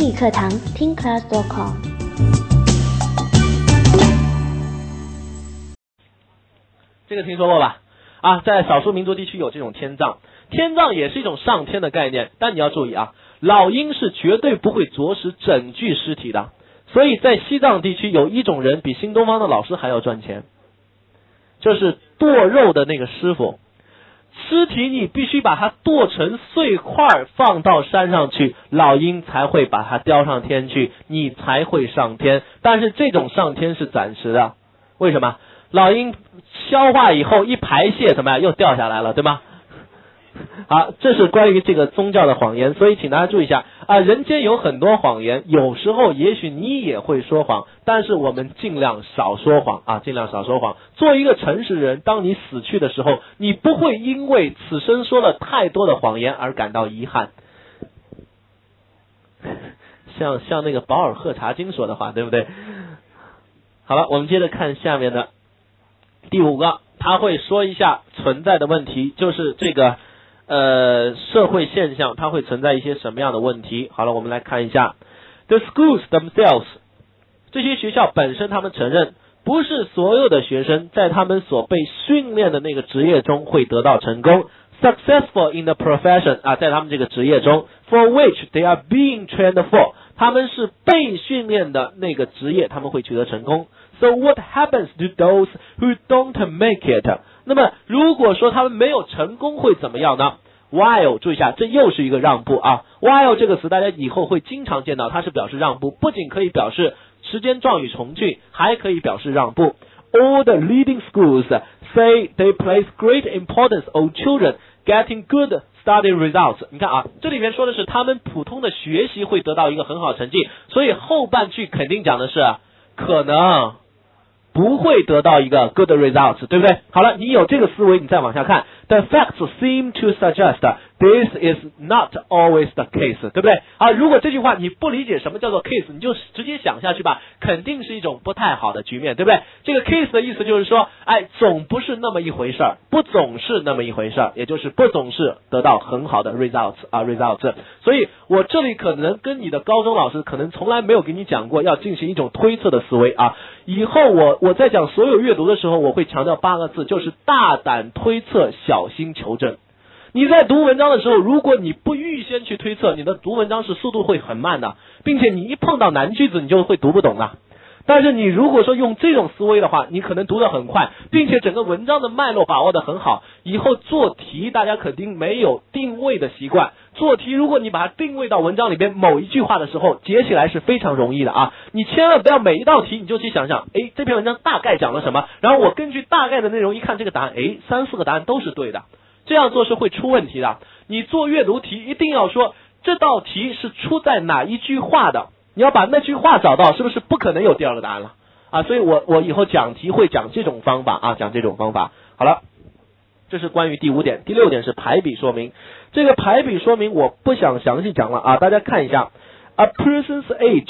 英语课堂听 class.com。 这个听说过吧？啊，在少数民族地区有这种天葬，天葬也是一种上天的概念，但你要注意啊，老鹰是绝对不会啄食整具尸体的，所以在西藏地区有一种人比新东方的老师还要赚钱，就是剁肉的那个师傅。尸体你必须把它剁成碎块放到山上去，老鹰才会把它叼上天去，你才会上天。但是这种上天是暂时的，为什么？老鹰消化以后一排泄怎么样，又掉下来了，对吗？好，这是关于这个宗教的谎言，所以请大家注意一下啊，人间有很多谎言，有时候也许你也会说谎，但是我们尽量少说谎啊，尽量少说谎。做一个诚实人，当你死去的时候，你不会因为此生说了太多的谎言而感到遗憾。像那个保尔贺查金说的话，对不对？好了，我们接着看下面的第5个，他会说一下存在的问题，就是这个社会现象它会存在一些什么样的问题。好了，我们来看一下 The schools themselves， 这些学校本身他们承认不是所有的学生在他们所被训练的那个职业中会得到成功 successful in the profession 啊，在他们这个职业中 for which they are being trained for， 他们是被训练的那个职业他们会取得成功。 So what happens to those who don't make it？ 那么如果说他们没有成功会怎么样呢？ While 注意一下，这又是一个让步啊。 While 这个词大家以后会经常见到，它是表示让步，不仅可以表示时间状语从句，还可以表示让步。 All the leading schools say they place great importance on children getting good study results。 你看啊，这里面说的是他们普通的学习会得到一个很好的成绩，所以后半句肯定讲的是可能不会得到一个 good results， 对不对？好了，你有这个思维，你再往下看。The facts seem to suggest this is not always the case， 对不对？啊，如果这句话你不理解什么叫做 case， 你就直接想下去吧，肯定是一种不太好的局面，对不对？这个 case 的意思就是说，哎，总不是那么一回事儿，不总是那么一回事儿，也就是不总是得到很好的 results 啊 results。所以我这里可能跟你的高中老师可能从来没有给你讲过要进行一种推测的思维啊。以后我在讲所有阅读的时候，我会强调8个字，就是大胆推测，小心求证。你在读文章的时候，如果你不预先去推测，你的读文章是速度会很慢的，并且你一碰到难句子你就会读不懂的。但是你如果说用这种思维的话，你可能读得很快，并且整个文章的脉络把握得很好，以后做题大家肯定没有定位的习惯，做题如果你把它定位到文章里边某一句话的时候，解起来是非常容易的啊！你千万不要每一道题你就去想想，诶，这篇文章大概讲了什么，然后我根据大概的内容一看这个答案，诶，3、4个答案都是对的，这样做是会出问题的。你做阅读题一定要说这道题是出在哪一句话的，你要把那句话找到，是不是不可能有第2个答案了啊？所以我以后讲题会讲这种方法啊，讲这种方法。好了，这是关于第5点。第6点是排比说明。这个排比说明我不想详细讲了啊，大家看一下 A person's age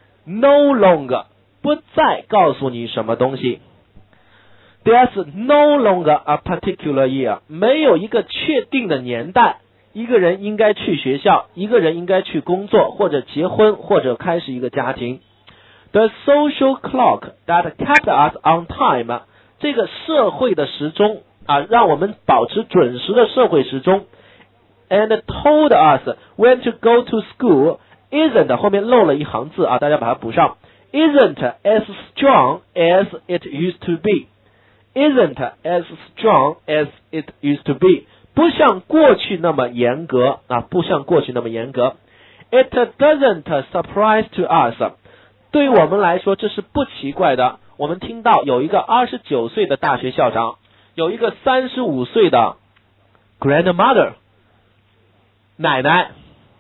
no longer 不再告诉你什么东西。 There's no longer a particular year 没有一个确定的年代，一个人应该去学校，一个人应该去工作，或者结婚，或者开始一个家庭。 The social clock that kept us on time 这个社会的时钟啊，让我们保持准时的社会时钟 and told us when to go to school isn't 后面漏了一行字啊，大家把它补上 isn't as strong as it used to be isn't as strong as it used to be 不像过去那么严格啊，不像过去那么严格。 It doesn't surprise to us 对于我们来说这是不奇怪的。我们听到有一个29岁的大学校长，有一个35岁的 grandmother 奶奶，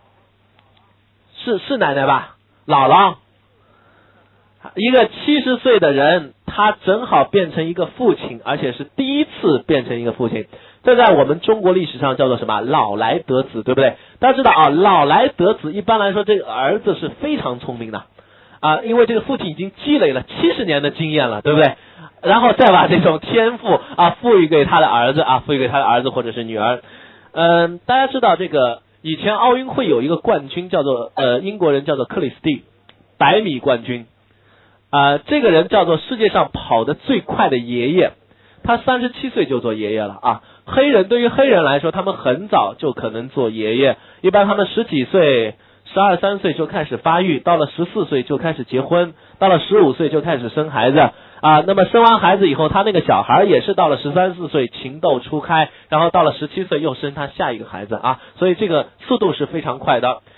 是奶奶吧，姥姥，一个70岁的人，他正好变成一个父亲，而且是第一次变成一个父亲。这在我们中国历史上叫做什么？老来得子，对不对？大家知道啊，老来得子一般来说这个儿子是非常聪明的啊，因为这个父亲已经积累了70年的经验了，对不对？然后再把这种天赋啊赋予给他的儿子啊，赋予给他的儿子或者是女儿。大家知道这个以前奥运会有一个冠军叫做英国人叫做克里斯蒂，100米冠军。这个人叫做世界上跑得最快的爷爷，他37岁就做爷爷了啊。对于黑人来说，他们很早就可能做爷爷，一般他们10几岁、12、13岁就开始发育，到了14岁就开始结婚，到了15岁就开始生孩子啊。那么生完孩子以后，他那个小孩也是到了13、14岁情窦初开，然后到了17岁又生他下一个孩子啊，所以这个速度是非常快的。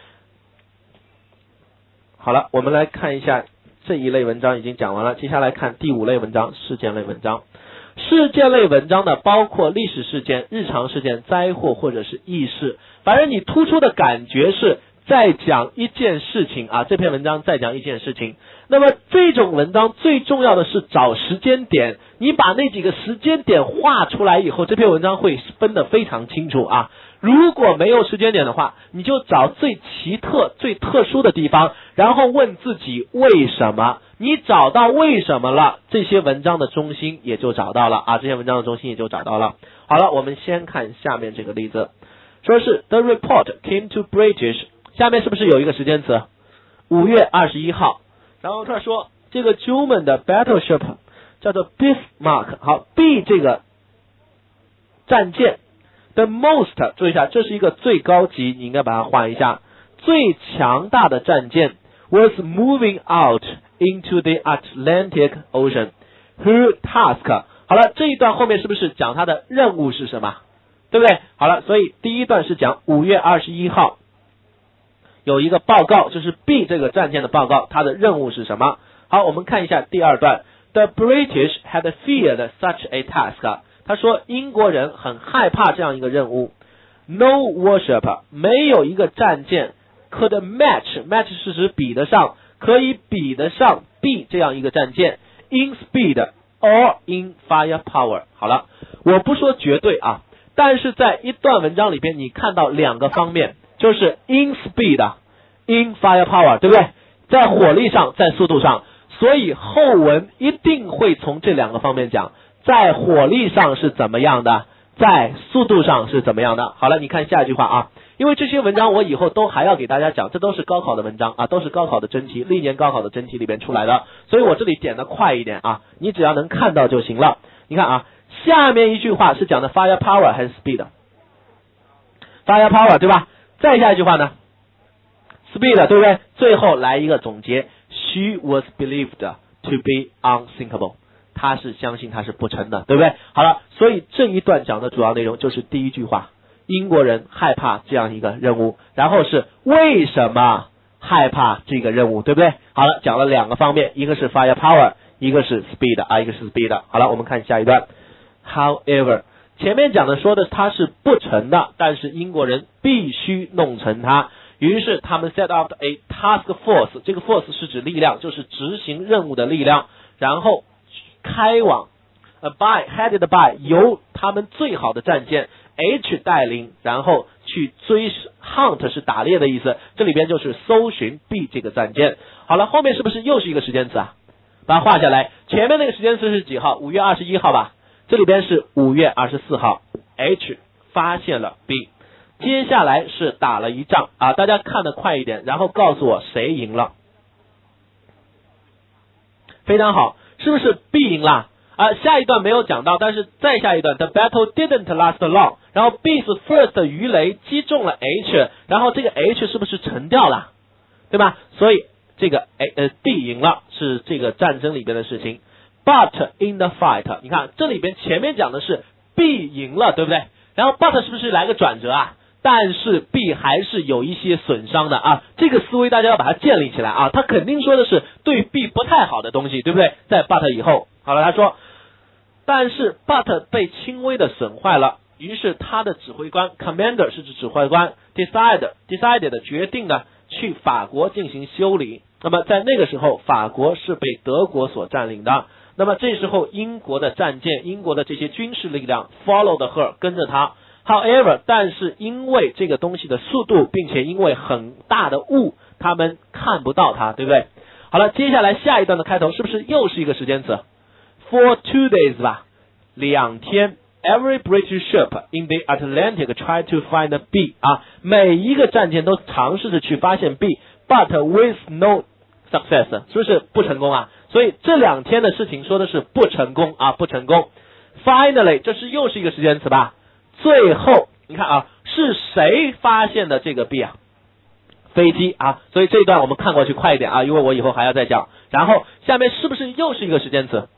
好了，我们来看一下这一类文章已经讲完了，接下来看第5类文章，事件类文章。事件类文章呢，包括历史事件、日常事件、灾祸或者是轶事，反正你突出的感觉是在讲一件事情啊，这篇文章在讲一件事情。那么这种文章最重要的是找时间点，你把那几个时间点画出来以后，这篇文章会分得非常清楚啊。如果没有时间点的话，你就找最奇特、最特殊的地方，然后问自己为什么。你找到为什么了，这些文章的中心也就找到了啊，这些文章的中心也就找到了。好了，我们先看下面这个例子，说是 The report came to British， 下面是不是有一个时间词？5月21号，然后他说这个 German 的 battleship 叫做 Bismarck， 好 ，B 这个战舰 The most， 注意一下，这是一个最高级，你应该把它换一下，最强大的战舰 was moving out into the Atlantic Ocean. Her task， 好了，这一段后面是不是讲它的任务是什么？对不对？好了，所以第一段是讲5月21号有一个报告，就是 B 这个战舰的报告，它的任务是什么？好，我们看一下第二段。The British had feared such a task。他说英国人很害怕这样一个任务。No warship， 没有一个战舰 could match 是指比得上，可以比得上 B 这样一个战舰 in speed or in firepower。好了，我不说绝对啊，但是在一段文章里边，你看到2个方面，就是 in speed、in firepower， 对不对？在火力上，在速度上，所以后文一定会从这2个方面讲，在火力上是怎么样的，在速度上是怎么样的。好了，你看下一句话啊，因为这些文章我以后都还要给大家讲，这都是高考的文章啊，都是高考的真题，历年高考的真题里边出来的，所以我这里点的快一点啊，你只要能看到就行了。你看啊，下面一句话是讲的 firepower 还是 speed？ firepower 对吧？再下一句话呢 speed 对不对？最后来一个总结， she was believed to be unsinkable， 她是相信她是不成的，对不对？好了，所以这一段讲的主要内容就是第一句话，英国人害怕这样一个任务，然后是为什么害怕这个任务，对不对？好了，讲了2个方面，一个是 firepower， 一个是 speed 啊，一个是 speed。好了，我们看下一段。However， 前面讲的说的它是不成的，但是英国人必须弄成它，于是他们 set up a task force， 这个 force 是指力量，就是执行任务的力量，然后开往headed by 由他们最好的战舰 H 带领，然后去追 hunt 是打猎的意思，这里边就是搜寻 B 这个战舰。好了，后面是不是又是一个时间词啊？把它画下来，前面那个时间词是几号？5月21号吧，这里边是5月24号 H 发现了 B， 接下来是打了一仗啊，大家看得快一点，然后告诉我谁赢了。非常好，是不是 B 赢了啊？下一段没有讲到，但是再下一段 The battle didn't last long， 然后 B 是 first 鱼雷击中了 H， 然后这个 H 是不是沉掉了，对吧？所以这个D 赢了，是这个战争里边的事情。But in the fight， 你看这里边前面讲的是 B 赢了，对不对？然后 but 是不是来个转折啊？但是 B 还是有一些损伤的啊，这个思维大家要把它建立起来啊，他肯定说的是对 B 不太好的东西，对不对？在 but 以后，好了，他说，但是 but 被轻微的损坏了，于是他的指挥官 commander 是指指挥官 decided 决定呢去法国进行修理。那么在那个时候，法国是被德国所占领的。那么这时候英国的战舰，英国的这些军事力量 followed her 跟着他。However， 但是因为这个东西的速度，并且因为很大的雾，他们看不到它，对不对？好了，接下来下一段的开头是不是又是一个时间词 ？For 2 days 吧，2天 Every British ship in the Atlantic tried to find B 啊，每一个战舰都尝试着去发现 B，but with no success， 是不是不成功啊？所以这2天的事情说的是不成功啊，不成功。Finally， 这是又是一个时间词吧？最后，你看啊，是谁发现的这个 B 啊？飞机啊，所以这一段我们看过去快一点啊，因为我以后还要再讲。然后下面是不是又是一个时间词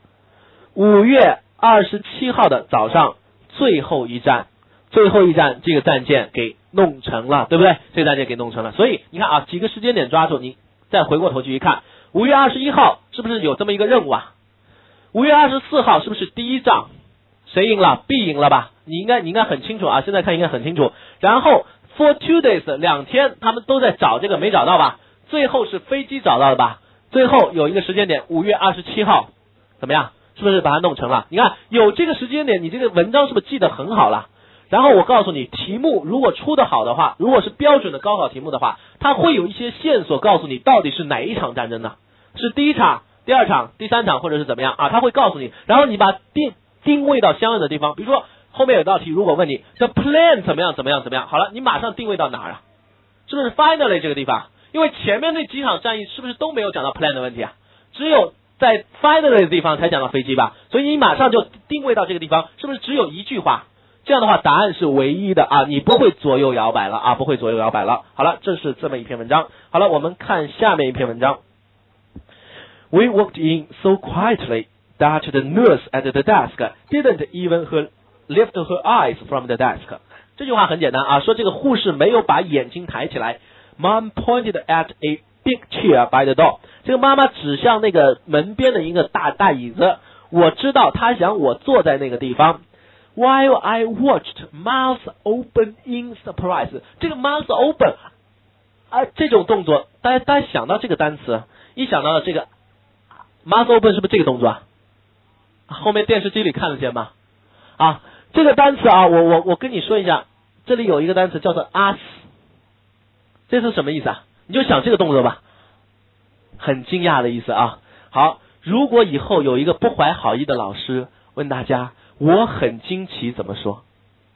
？5月27号的早上，最后一站，这个战舰给弄成了，对不对？这个战舰给弄成了，所以你看啊，几个时间点抓住，你再回过头去一看，5月21号是不是有这么一个任务啊？5月24号是不是第一仗？谁赢了 ？B 赢了吧？你应该很清楚啊，现在看应该很清楚。然后 for 2 days 2天，他们都在找这个没找到吧？最后是飞机找到了吧？最后有一个时间点，5月27号，怎么样？是不是把它弄成了？你看有这个时间点，你这个文章是不是记得很好了？然后我告诉你，题目如果出得好的话，如果是标准的高考题目的话，它会有一些线索告诉你到底是哪一场战争呢？是第一场、第二场、第三场，或者是怎么样啊？它会告诉你，然后你把定位到相应的地方，比如说后面有道题，如果问你 the plan 怎么样，好了，你马上定位到哪儿啊？是不是 finally 这个地方？因为前面那几场战役是不是都没有讲到 plan 的问题啊？只有在 finally 的地方才讲到飞机吧，所以你马上就定位到这个地方，是不是只有一句话？这样的话答案是唯一的啊，你不会左右摇摆了啊，不会左右摇摆了。好了，这是这么一篇文章。好了，我们看下面一篇文章。We walked in so quietly that the nurse at the desk didn't even lift her eyes from the desk。这句话很简单啊，说这个护士没有把眼睛抬起来。Mom pointed at a big chair by the door。这个妈妈指向那个门边的一个大椅子，我知道她想我坐在那个地方。While I watched mouth open in surprise， 这个 mouth open 啊，这种动作，大家想到这个单词，一想到这个 mouth open 是不是这个动作啊？后面电视机里看得见吗？啊，这个单词啊，我跟你说一下，这里有一个单词叫做 ask， 这是什么意思啊？你就想这个动作吧，很惊讶的意思啊。好，如果以后有一个不怀好意的老师问大家，我很惊奇怎么说？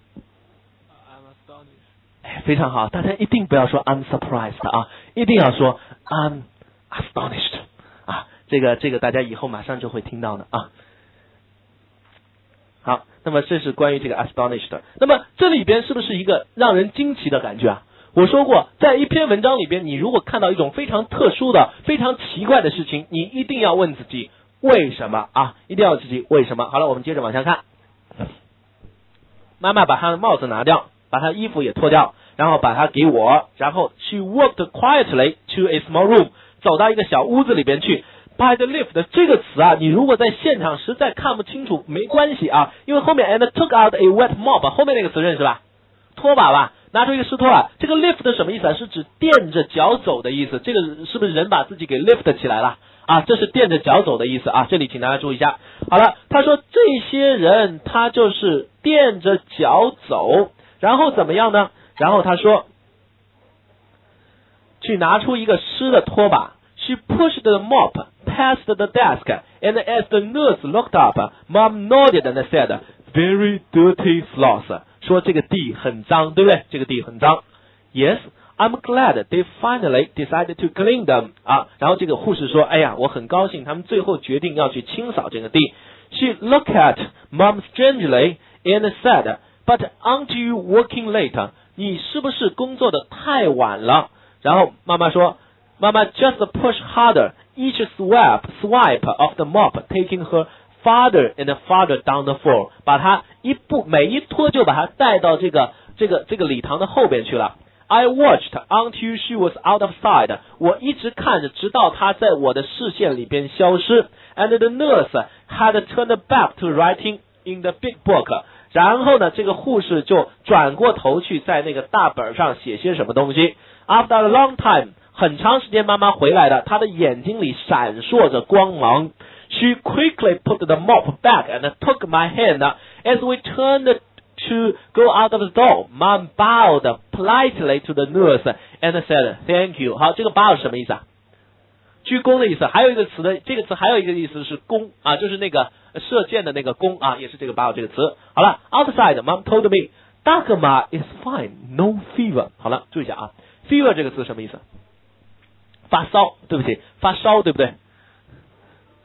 I'm astonished。 哎，非常好，大家一定不要说 I'm surprised 啊，一定要说 I'm astonished 啊，这个大家以后马上就会听到的啊。好，那么这是关于这个 astonished。 那么这里边是不是一个让人惊奇的感觉啊？我说过，在一篇文章里边，你如果看到一种非常特殊的、非常奇怪的事情，你一定要问自己为什么啊？一定要问自己为什么。好了，我们接着往下看。妈妈把她的帽子拿掉，把她衣服也脱掉，然后把它给我，然后 she walked quietly to a small room， 走到一个小屋子里边去。By the lift 这个词啊，你如果在现场实在看不清楚，没关系啊，因为后面 and took out a wet mop， 后面那个词认识吧？拖把吧，拿出一个湿拖把。这个 lift 什么意思啊？是指垫着脚走的意思。这个是不是人把自己给 lift 起来了啊？这是垫着脚走的意思啊。这里请大家注意一下。好了，他说这些人他就是垫着脚走，然后怎么样呢？然后他说去拿出一个湿的拖把。She pushed the mop past the desk, and as the nurse looked up, Mom nodded and said, "Very dirty floors." 说这个地很脏，对不对？这个地很脏。Yes, I'm glad they finally decided to clean them. 啊，然后这个护士说，哎呀，我很高兴他们最后决定要去清扫这个地。She looked at Mom strangely and said, "But aren't you working late?" 你是不是工作的太晚了？然后妈妈说。妈妈 just push harder, each swipe of the mop, taking her farther and farther down the floor. 把它每一拖就把它带到这个礼堂的后边去了。I watched until she was out of sight. 我一直看着，直到她在我的视线里边消失。And the nurse had turned back to writing in the big book. 然后呢，这个护士就转过头去在那个大本上写些什么东西。After a long time.很长时间妈妈回来了，她的眼睛里闪烁着光芒。She quickly put the mop back and took my hand. As we turned to go out of the door, Mom bowed politely to the nurse and said, "Thank you." 好，这个 bow 是什么意思啊？ 鞠躬的意思。还有一个词的这个词还有一个意思是弓啊，就是那个射箭的那个弓啊，也是这个 bio 这个词。好了 ，outside mom told me Dagmar is fine, no fever。好了，注意一下啊 ，fever 这个词什么意思？发烧，对不起，发烧，对不对？